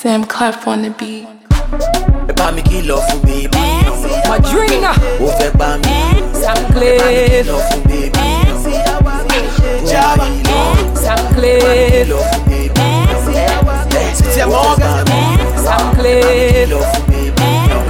Sam Clef on the beat. Ẹ bá mi kìlọ̀ fún bèbí. Madrina. Ó fẹ́ gbá mi. Sam Ẹ bá mi Clef. kìlọ̀ fún bèbí. Sam Clef. Kìlọ̀ fún bèbí. Sam Clef. Kìlọ̀ fún bèbí.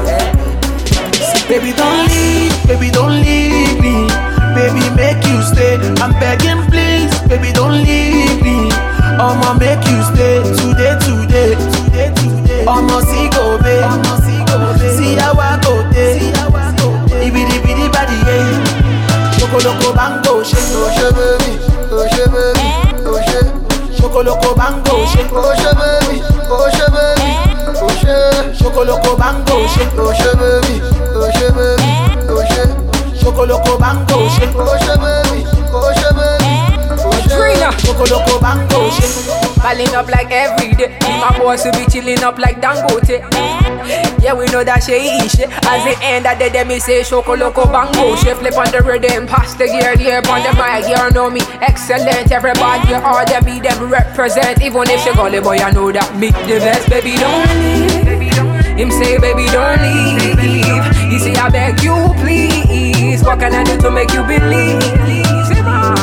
Baby, don't leave me. Baby, make you stay. I'm begging, please. Baby, don't leave me. I'ma make you stay. Today. I'ma see go, babe. See how I go day. Ibidi body, yeah. Chocoloko bango, shake, oh baby, oh baby, oh shake. Chocoloko bango, shake, oh baby, oh baby, oh shake. Chocoloko bango, shake, oh baby, oh baby, oh shake. Chocoloko bango, shake, oh baby, oh baby, oh Madrina. shake. Chocoloko bango, shake. Balling up like every day. My boss will be chilling up like Dangote. Yeah, we know that she eat shit. As the end of the day, me say Chocoloko bango. She flip on the rhythm, pass the gear, on the mic. You know me, excellent. Everybody, all them be them represent. Even if she gully boy, I know that me the best. Baby, don't leave. Him say, baby, don't leave. He say, I beg you, please. What can I do to make you believe? Say, ma.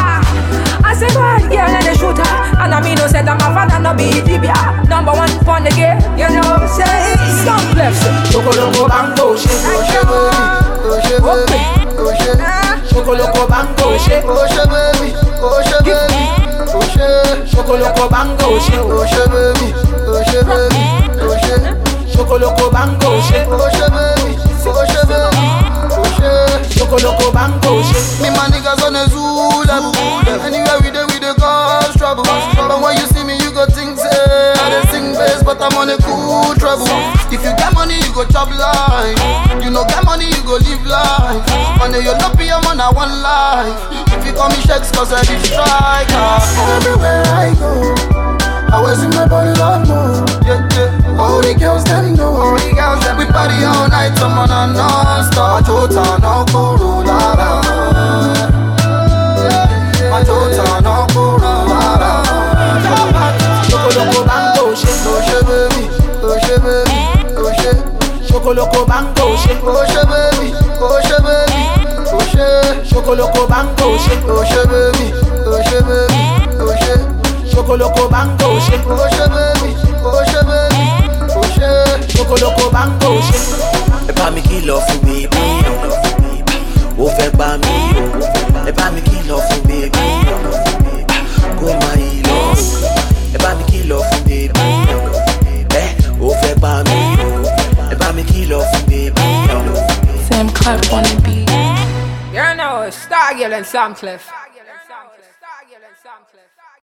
I say, God, girl, and the shooter. And I mean, no said I'm a fan and no be Dibia. Number one for the game, you know, say, some left. Chocoloko bango, shake, oh baby, oh baby, oh shake. Chocoloko bango, shake, oh baby, oh baby, oh shake. Chocoloko bango, shake, oh baby, oh baby, oh shake. Chocoloko bango, shake, oh baby, oh baby, oh shake. Chocoloko bango, shake. Me my niggas on the zoo level. Anywhere we dey cause trouble. But when you see me, you go think say I dey sing bass, but I'm on a cool trouble. If you get money, you go chop life. You no get money, you go live life. Money you no pay, I'm on a one life. If you call me shakes, cause I be striker. Everywhere I go, I always in my body love more. Yeah. All the girls them know. We party all night, I'm on a non-stop. Jota no kuru la la. Jota no kuru la la. Chocoloko bango, shake, oh baby, oh baby, oh shake. Chocoloko bango, shake, oh baby, oh baby, oh shake. Chocoloko bango, shake, oh baby, oh baby, oh shake. Chocoloko bango, shake, oh baby, oh baby, oh shake. Chocoloko bango, shake. Ẹ bá mi kìlọ̀ fún bèbí. Ó fẹ́ gbá mi. Ẹ bá mi kìlọ̀ fún bèbí. Kó má yí lọ. Ẹ bá mi kìlọ̀ fún bèbí. Ó fẹ́ gbá mi. Ẹ bá mi kìlọ̀ fún bèbí. Sam Clef on the beat. You know, Star Girl and Sam Clef.